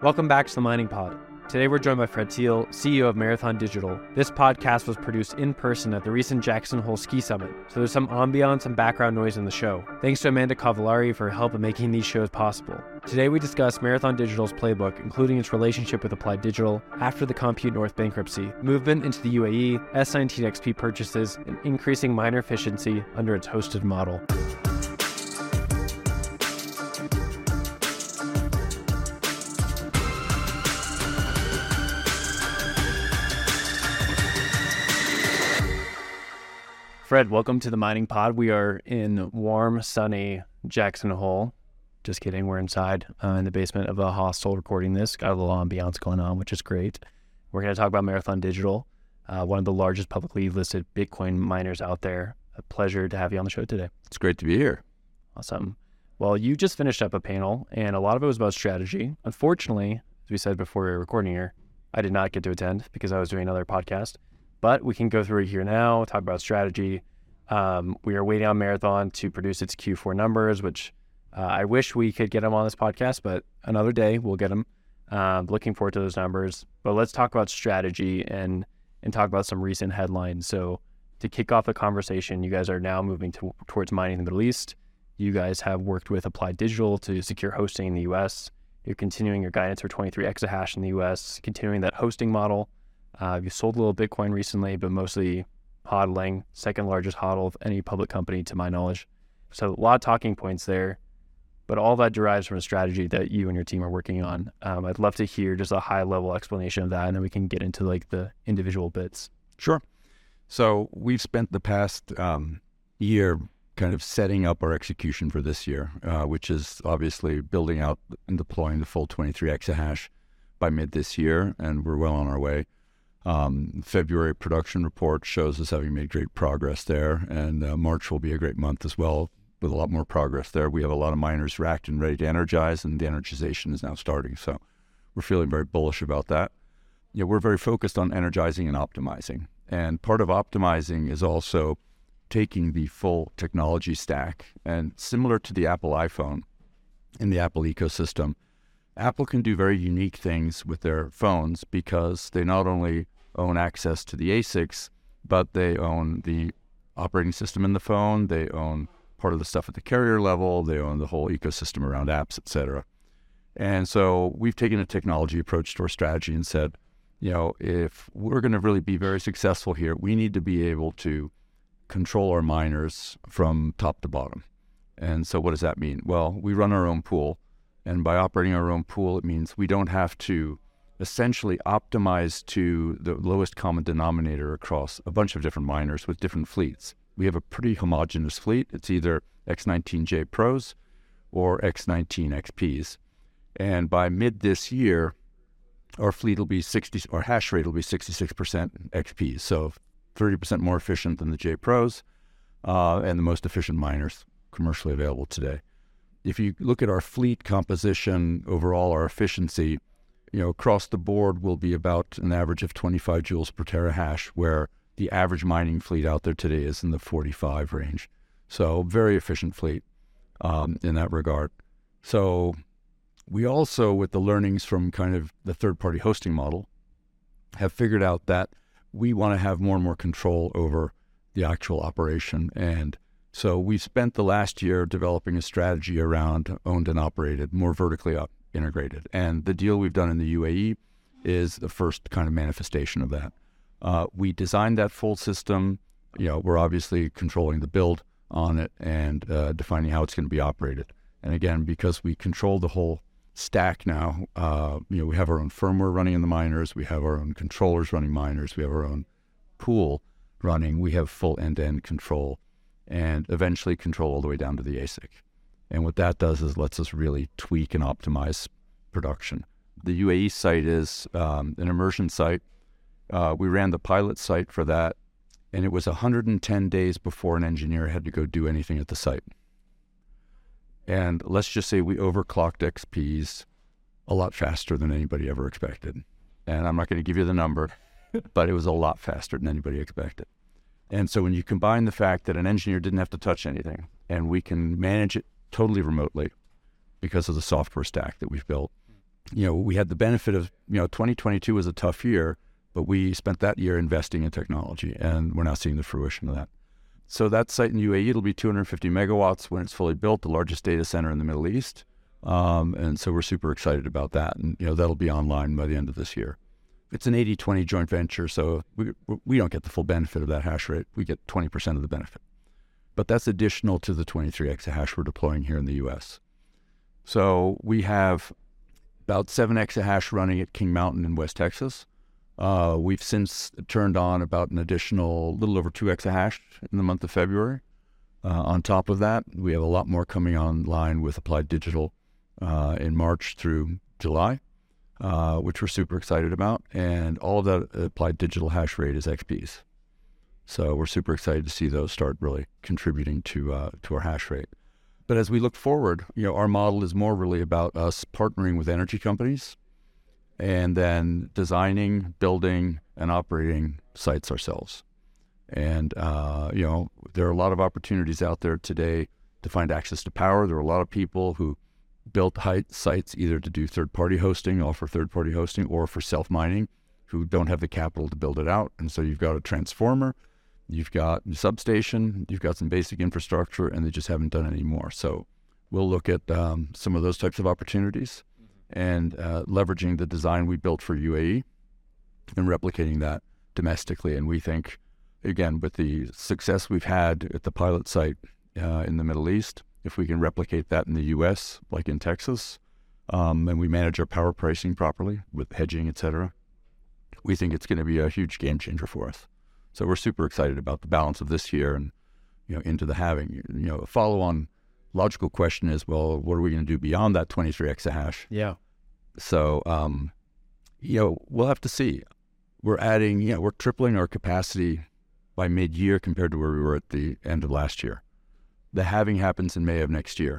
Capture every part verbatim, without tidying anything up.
Welcome back to the Mining Pod. Today we're joined by Fred Thiel, C E O of Marathon Digital. This podcast was produced in person at the recent Jackson Hole Ski Summit, so there's some ambiance and background noise in the show. Thanks to Amanda Cavallari for her help in making these shows possible. Today we discuss Marathon Digital's playbook, including its relationship with Applied Digital after the Compute North bankruptcy, movement into the U A E, S nineteen X P purchases, and increasing miner efficiency under its hosted model. Fred, welcome to the Mining Pod. We are in warm, sunny Jackson Hole. Just kidding, we're inside uh, in the basement of a hostel recording this. Got a little ambiance going on, which is great. We're going to talk about Marathon Digital, uh, one of the largest publicly listed Bitcoin miners out there. A pleasure to have you on the show today. It's great to be here. Awesome. Well, you just finished up a panel, and a lot of it was about strategy. Unfortunately, as we said before we were recording here, I did not get to attend because I was doing another podcast. But we can go through it here now, talk about strategy. Um, we are waiting on Marathon to produce its Q four numbers, which uh, I wish we could get them on this podcast, but another day we'll get them. Uh, looking forward to those numbers. But let's talk about strategy and and talk about some recent headlines. So to kick off the conversation, you guys are now moving to, towards mining in the Middle East. You guys have worked with Applied Digital to secure hosting in the U S. You're continuing your guidance for twenty-three exahash in the U S, continuing that hosting model. Uh, you sold a little Bitcoin recently, but mostly hodling, second largest hodl of any public company to my knowledge. So a lot of talking points there, but all that derives from a strategy that you and your team are working on. Um, I'd love to hear just a high level explanation of that, and then we can get into like the individual bits. Sure. So we've spent the past um, year kind of setting up our execution for this year, uh, which is obviously building out and deploying the full twenty-three exahash by mid this year, and we're well on our way. Um, February production report shows us having made great progress there, and uh, March will be a great month as well with a lot more progress there. We have a lot of miners racked and ready to energize, and the energization is now starting, so we're feeling very bullish about that. Yeah, we're very focused on energizing and optimizing, and part of optimizing is also taking the full technology stack, and similar to the Apple iPhone in the Apple ecosystem, Apple can do very unique things with their phones because they not only own access to the A SICs, but they own the operating system in the phone, they own part of the stuff at the carrier level, they own the whole ecosystem around apps, et cetera. And so we've taken a technology approach to our strategy and said, you know, if we're going to really be very successful here, we need to be able to control our miners from top to bottom. And so what does that mean? Well, we run our own pool. And by operating our own pool, it means we don't have to essentially optimize to the lowest common denominator across a bunch of different miners with different fleets. We have a pretty homogeneous fleet. It's either X nineteen J Pros or X nineteen X Ps. And by mid this year, our fleet will be sixty, our hash rate will be sixty-six percent X Ps. So thirty percent more efficient than the J Pros uh, and the most efficient miners commercially available today. If you look at our fleet composition, overall our efficiency, you know, across the board will be about an average of twenty-five joules per terahash, where the average mining fleet out there today is in the forty-five range. So very efficient fleet um, in that regard. So we also, with the learnings from kind of the third-party hosting model, have figured out that we want to have more and more control over the actual operation. And so we've spent the last year developing a strategy around owned and operated, more vertically up integrated. And the deal we've done in the U A E is the first kind of manifestation of that. Uh, we designed that full system. You know, we're obviously controlling the build on it and uh, defining how it's going to be operated. And again, because we control the whole stack now, uh, you know, we have our own firmware running in the miners, we have our own controllers running miners, we have our own pool running, we have full end-to-end control, and eventually control all the way down to the A SIC. And what that does is lets us really tweak and optimize production. The U A E site is um, an immersion site. Uh, we ran the pilot site for that, and it was one hundred ten days before an engineer had to go do anything at the site. And let's just say we overclocked X Ps a lot faster than anybody ever expected. And I'm not going to give you the number, but it was a lot faster than anybody expected. And so when you combine the fact that an engineer didn't have to touch anything, and we can manage it totally remotely because of the software stack that we've built, you know, we had the benefit of, you know, twenty twenty-two was a tough year, but we spent that year investing in technology, and we're now seeing the fruition of that. So that site in U A E, it'll be two hundred fifty megawatts when it's fully built, the largest data center in the Middle East. Um, and so we're super excited about that. And, you know, that'll be online by the end of this year. It's an eighty twenty joint venture, so we we don't get the full benefit of that hash rate. We get twenty percent of the benefit. But that's additional to the twenty-three exahash we're deploying here in the U S. So we have about seven exahash running at King Mountain in West Texas. Uh, we've since turned on about an additional little over two exahash in the month of February. Uh, on top of that, we have a lot more coming online with Applied Digital uh, in March through July, uh, which we're super excited about. And all of that Applied Digital hash rate is X Ps. So we're super excited to see those start really contributing to uh, to our hash rate. But as we look forward, you know, our model is more really about us partnering with energy companies and then designing, building, and operating sites ourselves. And, uh, you know, there are a lot of opportunities out there today to find access to power. There are a lot of people who built height sites either to do third-party hosting, offer third-party hosting, or for self-mining who don't have the capital to build it out. And so you've got a transformer, you've got a substation, you've got some basic infrastructure, and they just haven't done any more. So we'll look at um, some of those types of opportunities and uh, leveraging the design we built for U A E and replicating that domestically. And we think, again, with the success we've had at the pilot site uh, in the Middle East, if we can replicate that in the U S, like in Texas, um, and we manage our power pricing properly with hedging, et cetera, we think it's going to be a huge game changer for us. So we're super excited about the balance of this year and, you know, into the halving. You know, a follow-on logical question is, well, what are we going to do beyond that twenty-three exahash? Yeah. So, um, you know, we'll have to see. We're adding, you know, we're tripling our capacity by mid-year compared to where we were at the end of last year. The halving happens in May of next year.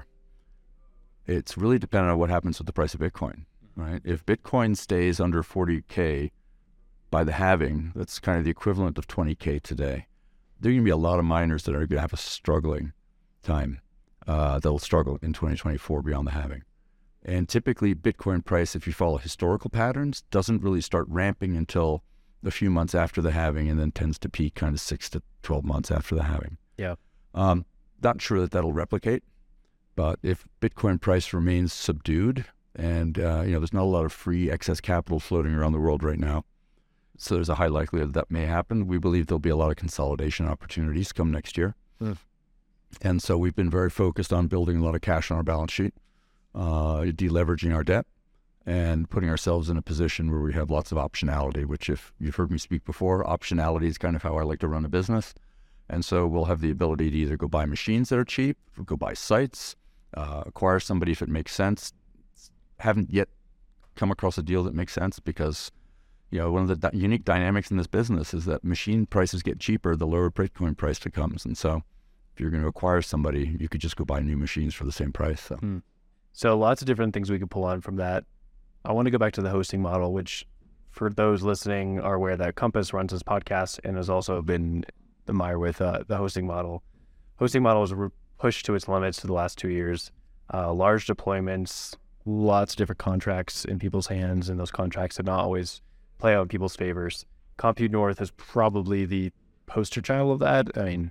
It's really dependent on what happens with the price of Bitcoin, right? If Bitcoin stays under forty K by the halving, that's kind of the equivalent of twenty K today. There are going to be a lot of miners that are going to have a struggling time. Uh, they'll struggle in twenty twenty-four beyond the halving. And typically Bitcoin price, if you follow historical patterns, doesn't really start ramping until a few months after the halving and then tends to peak kind of six to twelve months after the halving. Yeah. Um, not sure that that'll replicate, but if Bitcoin price remains subdued and, uh, you know, there's not a lot of free excess capital floating around the world right now, so there's a high likelihood that may happen. We believe there'll be a lot of consolidation opportunities come next year. Mm. And so we've been very focused on building a lot of cash on our balance sheet, uh, deleveraging our debt, and putting ourselves in a position where we have lots of optionality, which if you've heard me speak before, optionality is kind of how I like to run a business. And so we'll have the ability to either go buy machines that are cheap, go buy sites, uh, acquire somebody if it makes sense. Haven't yet come across a deal that makes sense because, you know, one of the di- unique dynamics in this business is that machine prices get cheaper the lower Bitcoin price becomes. And so if you're going to acquire somebody, you could just go buy new machines for the same price. So, mm. so lots of different things we could pull on from that. I want to go back to the hosting model, which for those listening are aware that Compass runs this podcast and has also been the mire with uh, the hosting model. Hosting model was re- pushed to its limits for the last two years. Uh, large deployments, lots of different contracts in people's hands, and those contracts did not always play out in people's favors. Compute North is probably the poster child of that. I mean,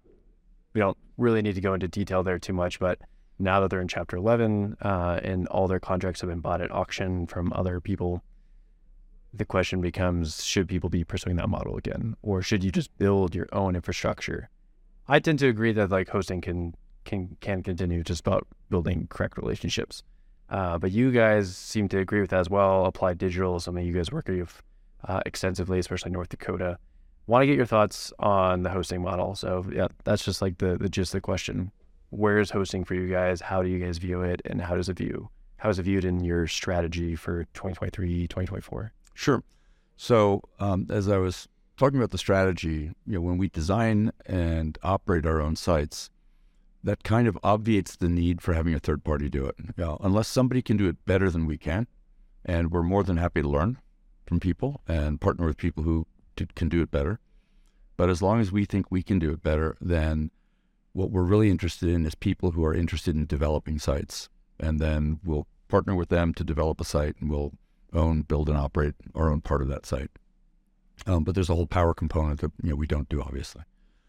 we don't really need to go into detail there too much, but now that they're in Chapter eleven uh, and all their contracts have been bought at auction from other people, the question becomes, should people be pursuing that model again? Or should you just build your own infrastructure? I tend to agree that like hosting can can can continue just about building correct relationships. Uh, but you guys seem to agree with that as well. Applied Digital, something you guys work with uh, extensively, especially North Dakota. Want to get your thoughts on the hosting model. So yeah, that's just like the, the gist of the question. Where is hosting for you guys? How do you guys view it? And how does it view? How is it viewed in your strategy for twenty twenty-three, twenty twenty-four? Sure. So um, as I was talking about the strategy, you know, when we design and operate our own sites, that kind of obviates the need for having a third party do it. You know, unless somebody can do it better than we can, and we're more than happy to learn from people and partner with people who do, can do it better. But as long as we think we can do it better, then what we're really interested in is people who are interested in developing sites, and then we'll partner with them to develop a site, and we'll own, build, and operate our own part of that site. Um, but there's a whole power component that you know we don't do, obviously.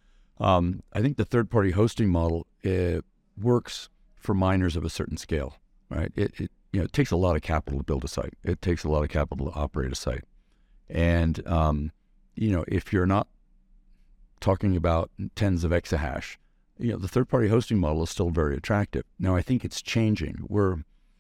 Um, I think the third-party hosting model, it works for miners of a certain scale, right? It, it you know it takes a lot of capital to build a site. It takes a lot of capital to operate a site, and um, you know if you're not talking about tens of exahash, you know the third-party hosting model is still very attractive. Now I think it's changing. We're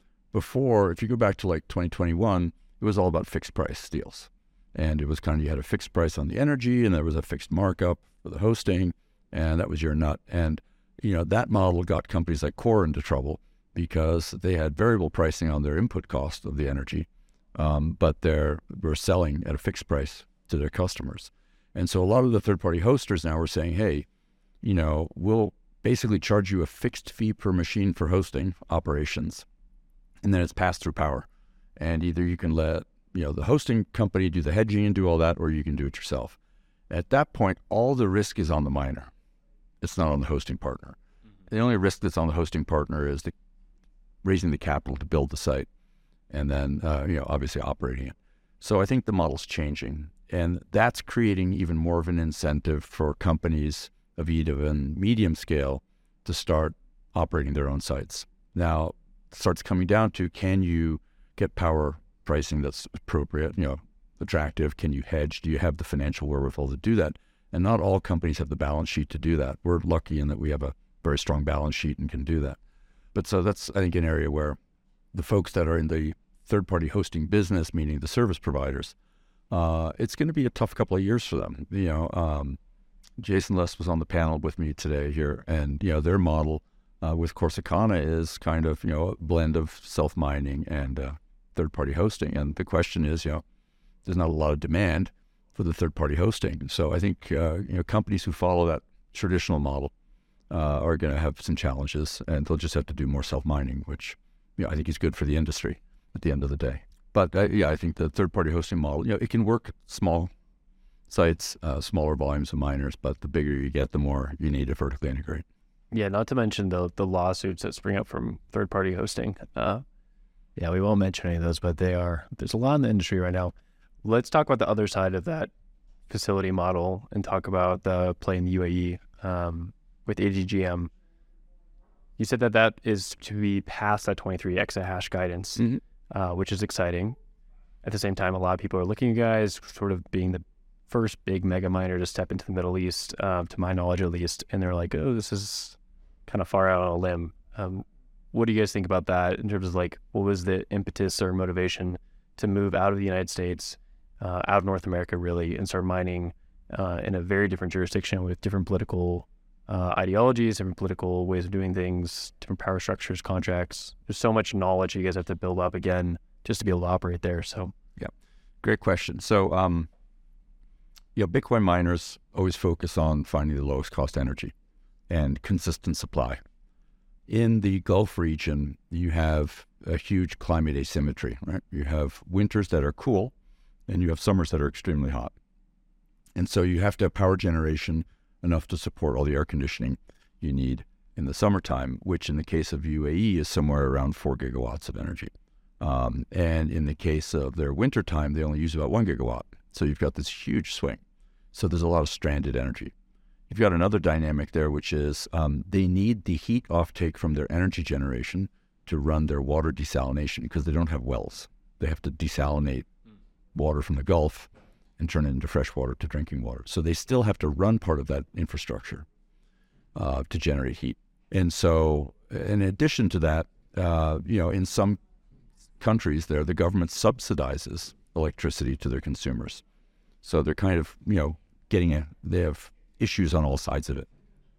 before, if you go back to like twenty twenty-one, it was all about fixed price deals, and it was kind of you had a fixed price on the energy, and there was a fixed markup for the hosting, and that was your nut. And you know that model got companies like Core into trouble because they had variable pricing on their input cost of the energy, um, but they were selling at a fixed price to their customers. And so a lot of the third-party hosters now are saying, hey, you know, we'll basically charge you a fixed fee per machine for hosting operations, and then it's passed through power. And either you can let, you know, the hosting company do the hedging and do all that, or you can do it yourself. At that point, all the risk is on the miner. It's not on the hosting partner. Mm-hmm. The only risk that's on the hosting partner is the raising the capital to build the site, and then, uh, you know, obviously operating it. So I think the model's changing, and that's creating even more of an incentive for companies of even medium scale to start operating their own sites. Now, it starts coming down to, can you get power pricing that's appropriate, you know, attractive? Can you hedge? Do you have the financial wherewithal to do that? And not all companies have the balance sheet to do that. We're lucky in that we have a very strong balance sheet and can do that. But so that's, I think, an area where the folks that are in the third-party hosting business, meaning the service providers, uh, it's going to be a tough couple of years for them. You know, um, Jason Less was on the panel with me today here, and you know their model uh, with Corsicana is kind of you know a blend of self-mining and uh, third-party hosting. And the question is, you know, there's not a lot of demand for the third-party hosting. So I think uh, you know companies who follow that traditional model uh, are going to have some challenges, and they'll just have to do more self-mining, which you know I think is good for the industry at the end of the day. But uh, yeah, I think the third-party hosting model, you know, it can work small sites, uh, smaller volumes of miners, but the bigger you get, the more you need to vertically integrate. Yeah, not to mention the the lawsuits that spring up from third-party hosting. Uh, yeah, we won't mention any of those, but they are, there's a lot in the industry right now. Let's talk about the other side of that facility model and talk about the play in the U A E um, with A G G M. You said that that is to be past that twenty-three exahash guidance, mm-hmm. uh, which is exciting. At the same time, a lot of people are looking at you guys sort of being the first big mega miner to step into the Middle East, uh, to my knowledge at least, and they're like, oh, this is kind of far out on a limb. Um, what do you guys think about that in terms of like, what was the impetus or motivation to move out of the United States, uh, out of North America really, and start mining uh, in a very different jurisdiction with different political uh, ideologies, different political ways of doing things, different power structures, contracts? There's so much knowledge you guys have to build up again just to be able to operate there. So yeah, great question. So, um, you know, Bitcoin miners always focus on finding the lowest cost energy and consistent supply. In the Gulf region, you have a huge climate asymmetry, right? You have winters that are cool and you have summers that are extremely hot. And so you have to have power generation enough to support all the air conditioning you need in the summertime, which in the case of U A E is somewhere around four gigawatts of energy. Um, and in the case of their wintertime, they only use about one gigawatt. So you've got this huge swing. So there's a lot of stranded energy. You've got another dynamic there, which is um, they need the heat offtake from their energy generation to run their water desalination because they don't have wells. They have to desalinate water from the Gulf and turn it into fresh water to drinking water. So they still have to run part of that infrastructure uh, to generate heat. And so in addition to that, uh, you know, in some countries there, the government subsidizes electricity to their consumers. So they're kind of, you know, getting a, they have issues on all sides of it.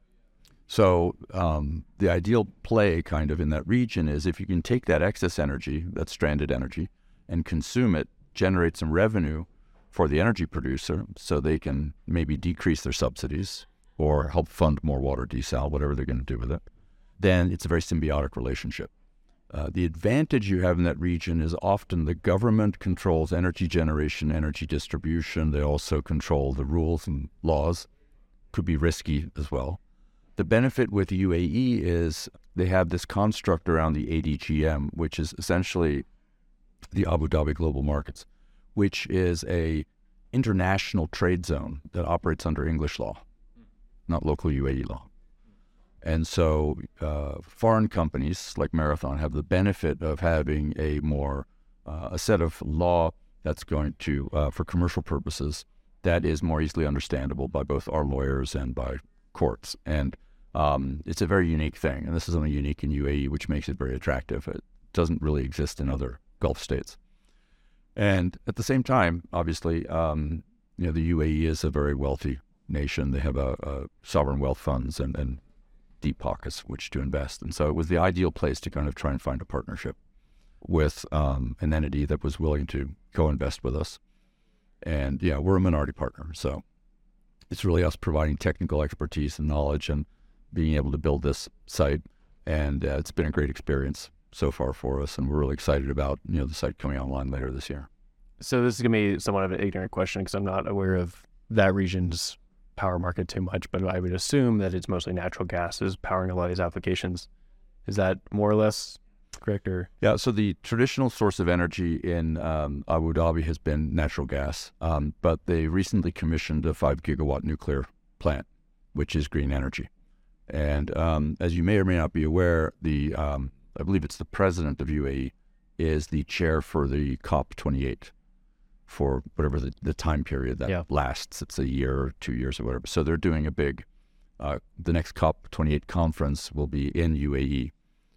So um, the ideal play kind of in that region is if you can take that excess energy, that stranded energy, and consume it, generate some revenue for the energy producer so they can maybe decrease their subsidies or help fund more water desal, whatever they're going to do with it, then it's a very symbiotic relationship. Uh, the advantage you have in that region is often the government controls energy generation, energy distribution. They also control the rules and laws. Could be risky as well. the benefit with U A E is they have this construct around the A D G M, which is essentially the Abu Dhabi Global Markets, which is a international trade zone that operates under English law, not local U A E law. And so uh, foreign companies like Marathon have the benefit of having a more, uh, a set of law that's going to, uh, for commercial purposes, that is more easily understandable by both our lawyers and by courts. And um, it's a very unique thing. And this is only unique in U A E, which makes it very attractive. It doesn't really exist in other Gulf states. And at the same time, obviously, um, you know, the U A E is a very wealthy nation. They have a, a sovereign wealth funds and, and deep pockets which to invest. And so it was the ideal place to kind of try and find a partnership with um, an entity that was willing to co-invest with us. And yeah, we're a minority partner. So it's really us providing technical expertise and knowledge and being able to build this site. And uh, it's been a great experience so far for us. And we're really excited about, you know, the site coming online later this year. So this is going to be somewhat of an ignorant question because I'm not aware of that region's power market too much, but I would assume that it's mostly natural gas is powering a lot of these applications. Is that more or less correct? Or yeah, so the traditional source of energy in um, Abu Dhabi has been natural gas, um, but they recently commissioned a five gigawatt nuclear plant, which is green energy. And um, as you may or may not be aware, the um, I believe it's the president of U A E is the chair for the COP twenty-eight. For whatever the, the time period that yeah. lasts. It's a year or two years or whatever. So they're doing a big, uh, the next COP twenty-eight conference will be in U A E.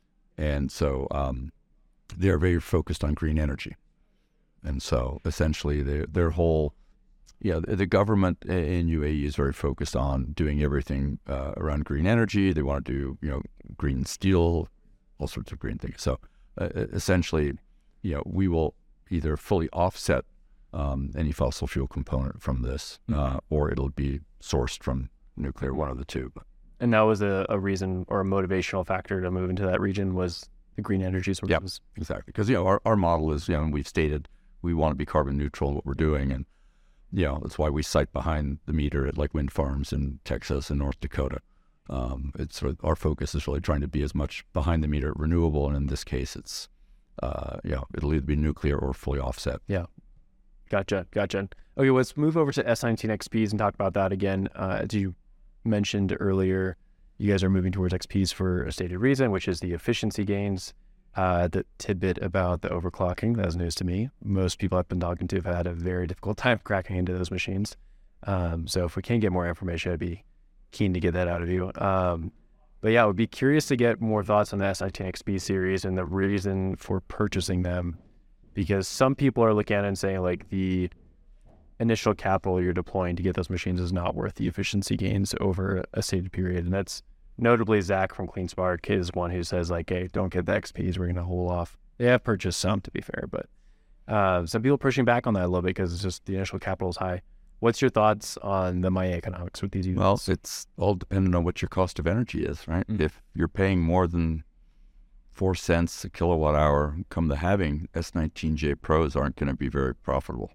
And so um, they're very focused on green energy. And so essentially their, their whole, yeah, the government in U A E is very focused on doing everything uh, around green energy. They want to do, you know, green steel, all sorts of green things. So uh, essentially, you know, we will either fully offset Um, any fossil fuel component from this, uh, or it'll be sourced from nuclear, one of the two. And that was a, a reason or a motivational factor to move into that region was the green energy sources. Yeah, exactly. Because, you know, our, our model is, you know, and we've stated we want to be carbon neutral in what we're doing. And, you know, that's why we site behind the meter at like wind farms in Texas and North Dakota. Um, it's sort of, our focus is really trying to be as much behind the meter renewable. And in this case, it's, uh, you know, it'll either be nuclear or fully offset. Yeah. Gotcha, gotcha. Okay, let's move over to S nineteen X Ps and talk about that again. Uh, as you mentioned earlier, you guys are moving towards X Ps for a stated reason, which is the efficiency gains. Uh, the tidbit about the overclocking, that was news to me. Most people I've been talking to have had a very difficult time cracking into those machines. Um, so if we can get more information, I'd be keen to get that out of you. Um, but yeah, I would be curious to get more thoughts on the S nineteen X P series and the reason for purchasing them. Because some people are looking at it and saying like the initial capital you're deploying to get those machines is not worth the efficiency gains over a stated period. And that's notably Zach from CleanSpark is one who says like, hey, don't get the X Ps. We're going to hold off. They have purchased some, to be fair, but uh, some people pushing back on that a little bit because it's just the initial capital is high. What's your thoughts on the money economics with these units? Well, it's all dependent on what your cost of energy is, right? Mm-hmm. If you're paying more than four cents a kilowatt hour, come to having S nineteen J Pros aren't going to be very profitable.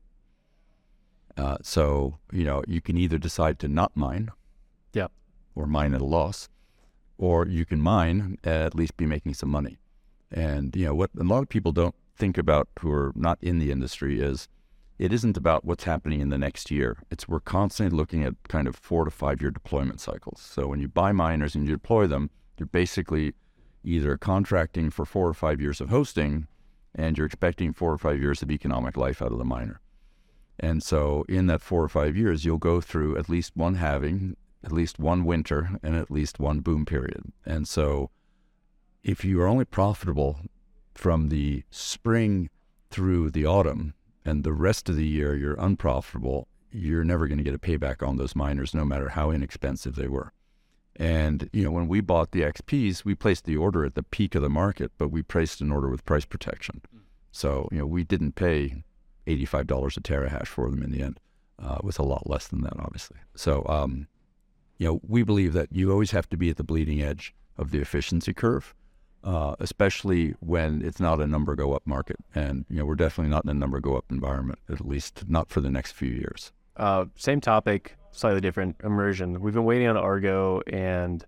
Uh, so, you know, you can either decide to not mine, yeah, or mine at a loss, or you can mine, at least be making some money. And, you know, what a lot of people don't think about who are not in the industry is it isn't about what's happening in the next year. It's we're constantly looking at kind of four to five year deployment cycles. So when you buy miners and you deploy them, you're basically either contracting for four or five years of hosting, and you're expecting four or five years of economic life out of the miner. And so in that four or five years, you'll go through at least one halving, at least one winter, and at least one boom period. And so if you are only profitable from the spring through the autumn, and the rest of the year you're unprofitable, you're never going to get a payback on those miners, no matter how inexpensive they were. And, you know, when we bought the X Ps, we placed the order at the peak of the market, but we placed an order with price protection. So, you know, we didn't pay eighty-five dollars a terahash for them in the end. Uh, it was a lot less than that, obviously. So, um, you know, we believe that you always have to be at the bleeding edge of the efficiency curve, uh, especially when it's not a number go up market. And, you know, we're definitely not in a number go up environment, at least not for the next few years. Uh, same topic, slightly different immersion. We've been waiting on Argo and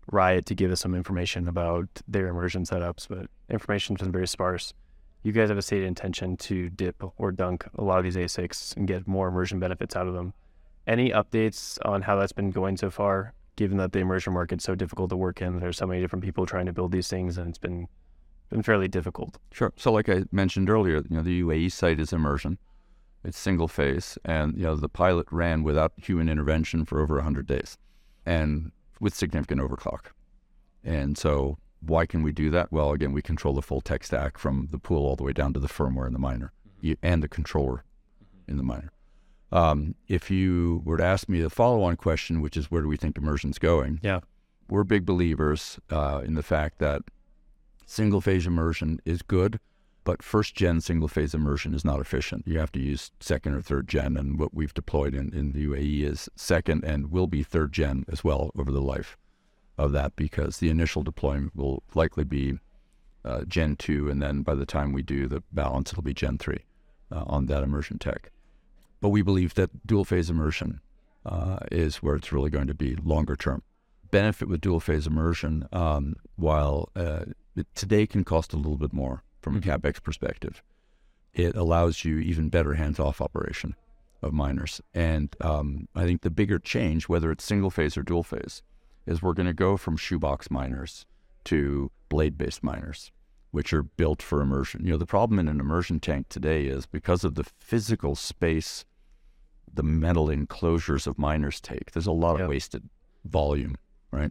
Riot to give us some information about their immersion setups, but information's been very sparse. You guys have a stated intention to dip or dunk a lot of these A SICs and get more immersion benefits out of them. Any updates on how that's been going so far, given that the immersion market's so difficult to work in? There's so many different people trying to build these things, and it's been been fairly difficult. Sure. So like I mentioned earlier, you know, the U A E site is immersion. It's single phase, and you know the pilot ran without human intervention for over one hundred days, and with significant overclock. And so why can we do that? Well, again, we control the full tech stack from the pool all the way down to the firmware in the miner mm-hmm. and the controller mm-hmm. in the miner. Um, if you were to ask me the follow-on question, which is where do we think immersion's going? Yeah, we're big believers uh, in the fact that single-phase immersion is good, but first-gen single-phase immersion is not efficient. You have to use second or third-gen, and what we've deployed in, in the U A E is second and will be third-gen as well over the life of that, because the initial deployment will likely be uh, Gen two, and then by the time we do the balance, it'll be Gen three uh, on that immersion tech. But we believe that dual-phase immersion uh, is where it's really going to be longer-term. Benefit with dual-phase immersion, um, while uh, it today can cost a little bit more from a CapEx perspective, it allows you even better hands-off operation of miners. And um, I think the bigger change, whether it's single-phase or dual-phase, is we're going to go from shoebox miners to blade-based miners, which are built for immersion. You know, the problem in an immersion tank today is because of the physical space the metal enclosures of miners take, there's a lot yep. of wasted volume, right?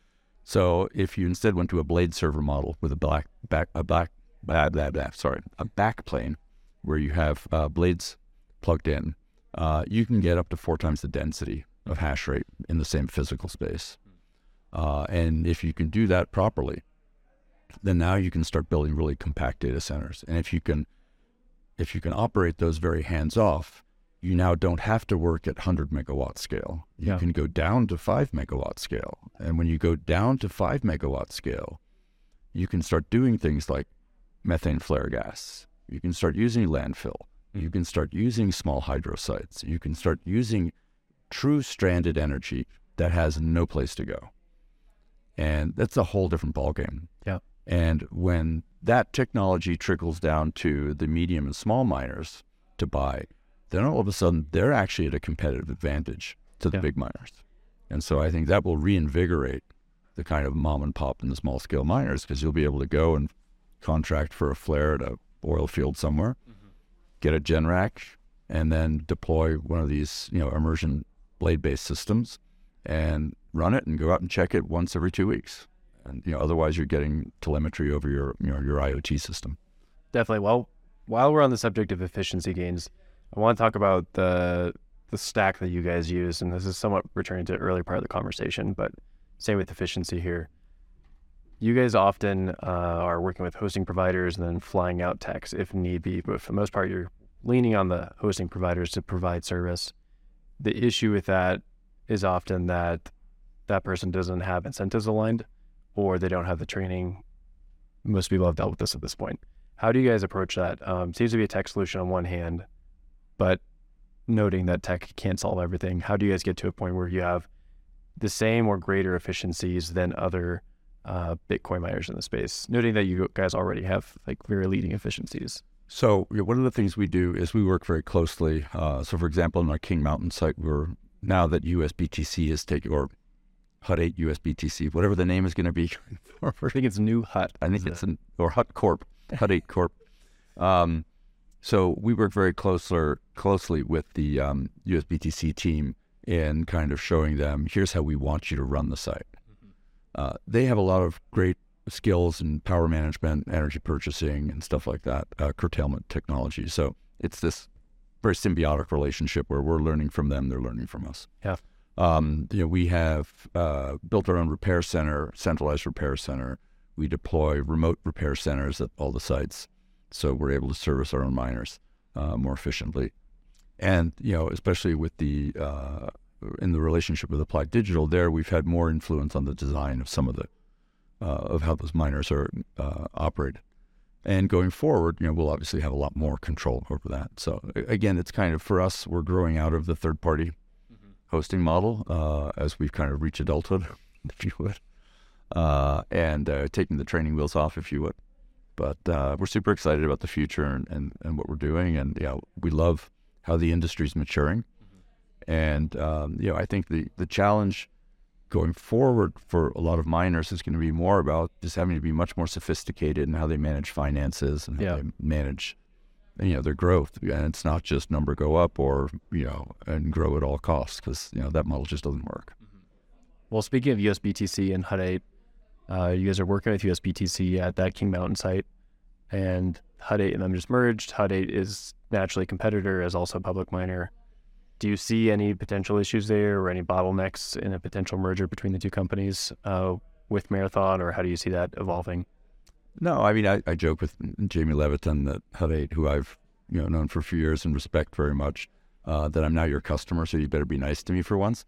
So if you instead went to a blade server model with a black back, a black, blah, blah, blah, sorry, a back plane where you have uh, blades plugged in, uh, you can get up to four times the density of hash rate in the same physical space. Uh, and if you can do that properly, then now you can start building really compact data centers. And if you can, if you can operate those very hands-off, you now don't have to work at one hundred megawatt scale. You yeah. can go down to five megawatt scale. And when you go down to five megawatt scale, you can start doing things like methane flare gas. You can start using landfill. Mm-hmm. You can start using small hydro sites. You can start using true stranded energy that has no place to go. And that's a whole different ballgame. Yeah. And when that technology trickles down to the medium and small miners to buy, then all of a sudden they're actually at a competitive advantage to the yeah. big miners. And so I think that will reinvigorate the kind of mom and pop and the small scale miners, because you'll be able to go and contract for a flare at a oil field somewhere, mm-hmm. get a gen rack, and then deploy one of these, you know, immersion blade-based systems and run it and go out and check it once every two weeks. And, you know, otherwise you're getting telemetry over your, you know, your IoT system. Definitely. Well, while we're on the subject of efficiency gains, I want to talk about the the stack that you guys use, and this is somewhat returning to the earlier part of the conversation, but same with efficiency here. You guys often uh, are working with hosting providers and then flying out techs if need be, but for the most part, you're leaning on the hosting providers to provide service. The issue with that is often that that person doesn't have incentives aligned, or they don't have the training. Most people have dealt with this at this point. How do you guys approach that? Um, seems to be a tech solution on one hand, but noting that tech can't solve everything. How do you guys get to a point where you have the same or greater efficiencies than other uh, Bitcoin miners in the space? Noting that you guys already have like very leading efficiencies. So you know, one of the things we do is we work very closely. Uh, so for example, on our King Mountain site, we're now that U S B T C is taking, or Hut eight U S B T C, whatever the name is going to be. I think it's New Hut. I think it's an, or Hut Corp, Hut eight Corp. Um, so we work very closer, closely with the um, U S B T C team in kind of showing them, here's how we want you to run the site. Mm-hmm. Uh, they have a lot of great skills in power management, energy purchasing, and stuff like that, uh, curtailment technology. So it's this very symbiotic relationship where we're learning from them, they're learning from us. Yeah. Um, you know, we have uh, built our own repair center, centralized repair center. We deploy remote repair centers at all the sites, so we're able to service our own miners uh, more efficiently. And you know, especially with the uh, in the relationship with Applied Digital, there we've had more influence on the design of some of the uh, of how those miners are uh, operated. And going forward, you know, we'll obviously have a lot more control over that. So again, it's kind of for us, we're growing out of the third party hosting model uh, as we've kind of reached adulthood, if you would. uh, and uh, taking the training wheels off, if you would. But uh, we're super excited about the future and, and, and what we're doing. And, you know, we love how the industry's maturing. Mm-hmm. And, um, you know, I think the, the challenge going forward for a lot of miners is going to be more about just having to be much more sophisticated in how they manage finances and how yeah. they manage, you know, their growth. And it's not just number go up or, you know, and grow at all costs, because, you know, that model just doesn't work. Mm-hmm. Well, speaking of U S B T C and Hut eight, uh, you guys are working with U S B T C at that King Mountain site, and Hut eight and them just merged. Hut eight is naturally a competitor as also a public miner. Do you see any potential issues there or any bottlenecks in a potential merger between the two companies uh, with Marathon, or how do you see that evolving? No, I mean, I, I joke with Jamie Leviton that Hut eight, who I've you know known for a few years and respect very much, uh, that I'm now your customer, so you better be nice to me for once.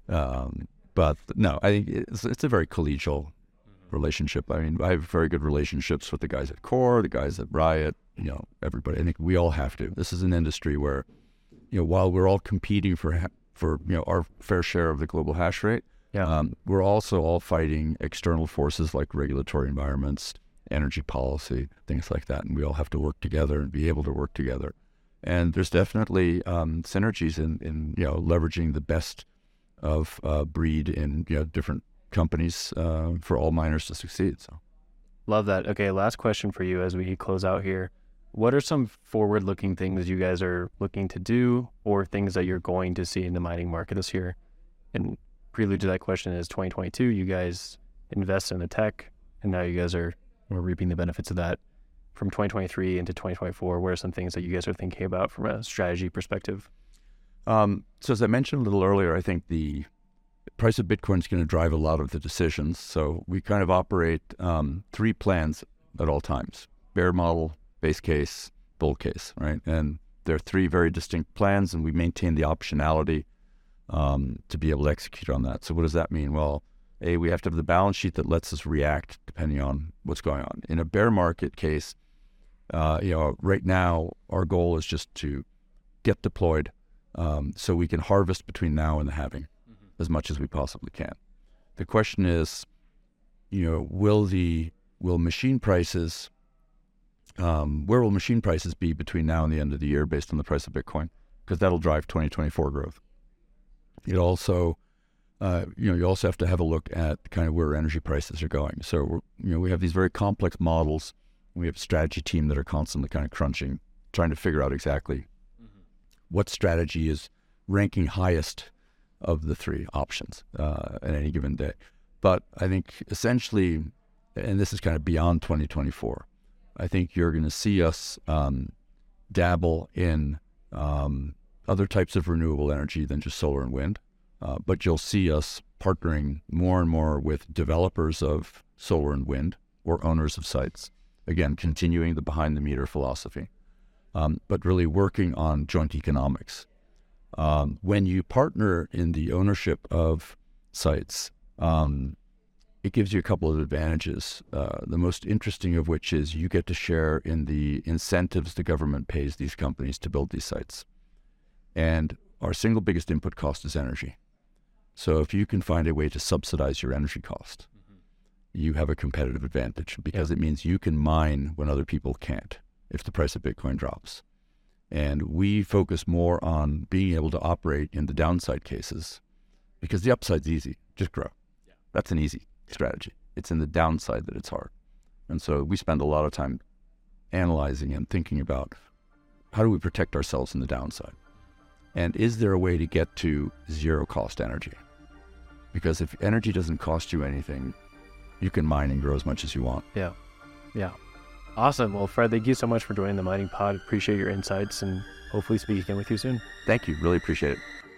Um, but no, I think it's, it's a very collegial relationship. I mean, I have very good relationships with the guys at Core, the guys at Riot, you know, everybody. I think we all have to. This is an industry where, you know, while we're all competing for ha- for you know our fair share of the global hash rate, yeah. um, we're also all fighting external forces like regulatory environments, energy policy, things like that, and we all have to work together and be able to work together. And there's definitely um, synergies in, in you know leveraging the best of uh, breed in you know different companies uh, for all miners to succeed. So, love that. Okay, last question for you as we close out here. What are some forward-looking things you guys are looking to do, or things that you're going to see in the mining market this year? And prelude to that question is twenty twenty-two, you guys invest in the tech, and now you guys are we're reaping the benefits of that. From twenty twenty-three into twenty twenty-four, what are some things that you guys are thinking about from a strategy perspective? Um, so as I mentioned a little earlier, I think the price of Bitcoin is going to drive a lot of the decisions. So we kind of operate um, three plans at all times: bear model, base case, bull case, right? And they're three very distinct plans, and we maintain the optionality um, to be able to execute on that. So what does that mean? Well, A, we have to have the balance sheet that lets us react depending on what's going on. In a bear market case, uh, you know, right now our goal is just to get deployed um, so we can harvest between now and the halving mm-hmm. as much as we possibly can. The question is, you know, will the will machine prices Um, where will machine prices be between now and the end of the year based on the price of Bitcoin? Because that'll drive twenty twenty-four growth. It also, uh, you know, you also have to have a look at kind of where energy prices are going. So, we're, you know, we have these very complex models. We have a strategy team that are constantly kind of crunching, trying to figure out exactly mm-hmm. what strategy is ranking highest of the three options uh, at any given day. But I think essentially, and this is kind of beyond twenty twenty-four, I think you're going to see us um, dabble in um, other types of renewable energy than just solar and wind. Uh, but you'll see us partnering more and more with developers of solar and wind or owners of sites. Again, continuing the behind-the-meter philosophy, um, but really working on joint economics. Um, when you partner in the ownership of sites, um, it gives you a couple of advantages, uh, the most interesting of which is you get to share in the incentives the government pays these companies to build these sites. And our single biggest input cost is energy. So if you can find a way to subsidize your energy cost, mm-hmm. you have a competitive advantage because yeah. it means you can mine when other people can't if the price of Bitcoin drops. And we focus more on being able to operate in the downside cases because the upside's easy, just grow. Yeah. That's an easy strategy. It's in the downside that it's hard. And so we spend a lot of time analyzing and thinking about how do we protect ourselves in the downside? And is there a way to get to zero cost energy? Because if energy doesn't cost you anything, you can mine and grow as much as you want. Yeah. Yeah. Awesome. Well, Fred, thank you so much for joining the Mining Pod. Appreciate your insights and hopefully speak again with you soon. Thank you. Really appreciate it.